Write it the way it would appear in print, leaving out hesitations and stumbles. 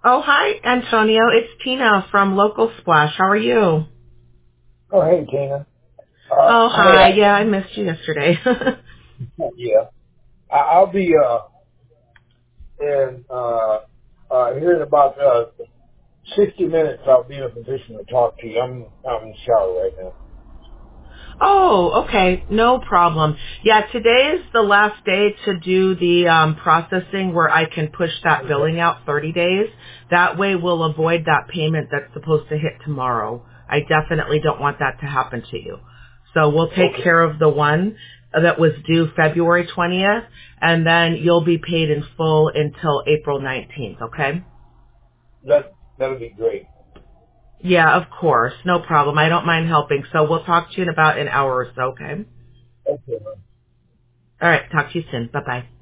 Oh, hi, Antonio. It's Tina from Local Splash. How are you? Oh, hey, Tina. Oh, Hey, hi. Yeah, I missed you yesterday. yeah. I'll be in here in about 60 minutes. I'll be in a position to talk to you. I'm in the shower right now. Oh, okay. No problem. Yeah, today is the last day to do the processing where I can push that Okay. billing out 30 days. That way we'll avoid that payment that's supposed to hit tomorrow. I definitely don't want that to happen to you. So we'll take Okay. care of the one that was due February 20th, and then you'll be paid in full until April 19th, okay? That'll be great. Yeah, of course. No problem. I don't mind helping. So we'll talk to you in about an hour or so, okay? Okay. All right. Talk to you soon. Bye-bye.